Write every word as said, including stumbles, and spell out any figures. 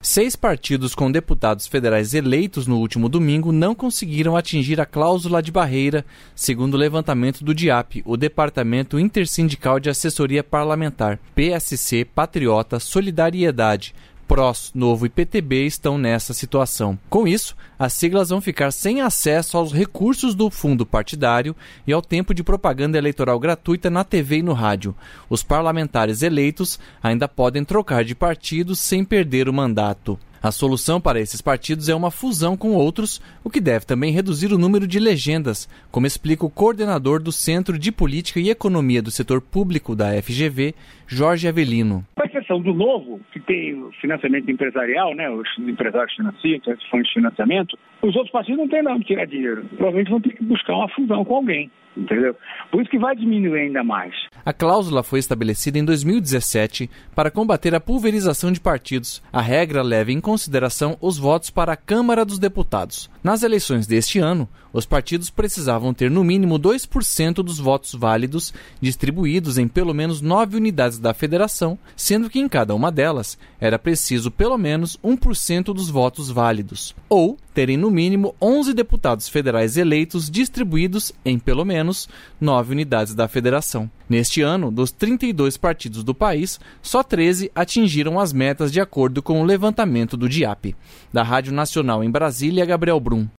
Seis partidos com deputados federais eleitos no último domingo não conseguiram atingir a cláusula de barreira, segundo o levantamento do DIAP, o Departamento Intersindical de Assessoria Parlamentar. P S C, Patriota, Solidariedade, P R O S, Novo e P T B estão nessa situação. Com isso, as siglas vão ficar sem acesso aos recursos do fundo partidário e ao tempo de propaganda eleitoral gratuita na T V e no rádio. Os parlamentares eleitos ainda podem trocar de partido sem perder o mandato. A solução para esses partidos é uma fusão com outros, o que deve também reduzir o número de legendas, como explica o coordenador do Centro de Política e Economia do Setor Público da F G V, Jorge Avelino. Com exceção do Novo, que tem o financiamento empresarial, né, os empresários financiam, os fundos de financiamento, os outros partidos não têm não de tirar dinheiro. Provavelmente vão ter que buscar uma fusão com alguém. Entendeu? Por isso que vai diminuir ainda mais. A cláusula foi estabelecida em dois mil e dezessete para combater a pulverização de partidos. A regra leva em consideração os votos para a Câmara dos Deputados. Nas eleições deste ano, os partidos precisavam ter no mínimo dois por cento dos votos válidos distribuídos em pelo menos nove unidades da federação, sendo que em cada uma delas era preciso pelo menos um por cento dos votos válidos, ou terem no mínimo onze deputados federais eleitos distribuídos em pelo menos nove unidades da federação. Neste ano, dos trinta e dois partidos do país, só treze atingiram as metas de acordo com o levantamento do DIAP. Da Rádio Nacional em Brasília, Gabriel Brum.